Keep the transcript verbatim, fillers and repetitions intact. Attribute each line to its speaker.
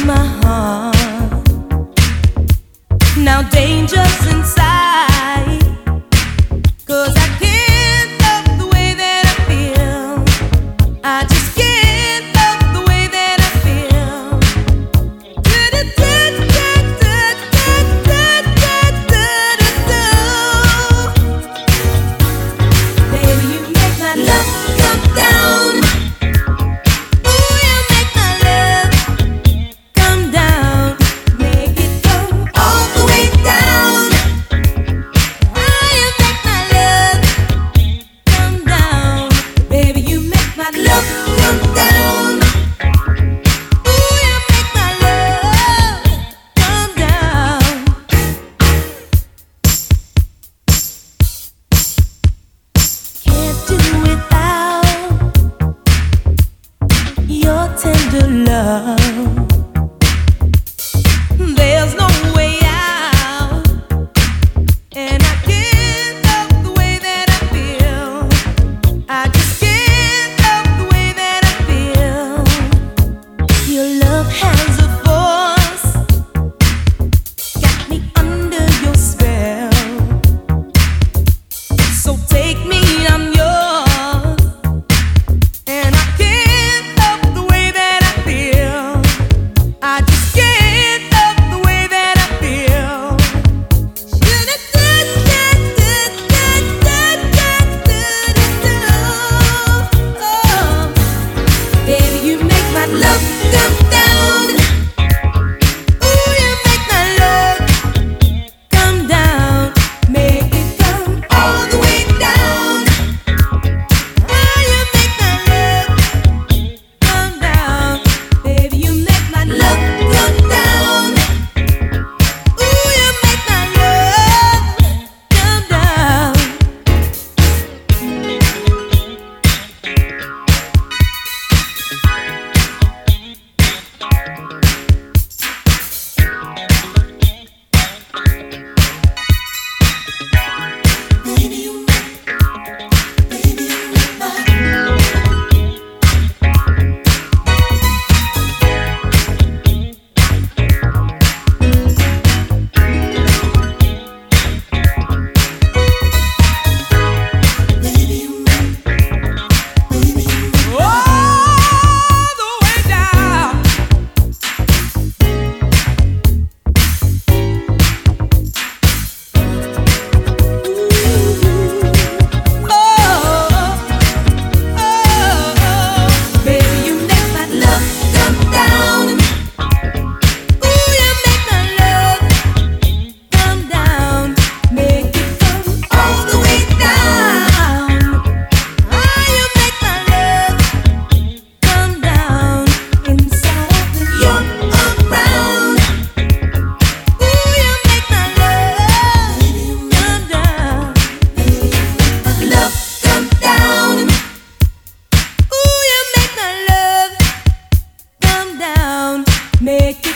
Speaker 1: my heart. Now danger's inside, 'cause I can't love the way that I feel. I just can't love the way that I feel. Baby, you make my love come down. Ooh, you make my love come down. Make it come all the way down. Oh, you make my love come down. Baby, you make my love come down. Ooh, you make my love come down. Can't do without your tender love. There's no way out, and I can't love the way that I feel. I just can't love the way that I feel. Your love has a force, got me under your spell. So take me, I'm yours, and I can't love the way that I feel. I just can't love the way that I feel. Oh, baby, you make my love come down. Ooh, you make my love come down. Make it come all the way down. Oh, you make my love come down. Baby, you make my love come down. Ooh, you make my love come down. Baby, you make, baby, you make my baby, you make, baby, you make all the way down. Baby, you make my love come down. Ooh, you make my love come down. Make it come all the way down. Oh, you make my love come down inside when you're around. Ooh, you make my love come down. Love come down. Ooh, you make my love come down. Make it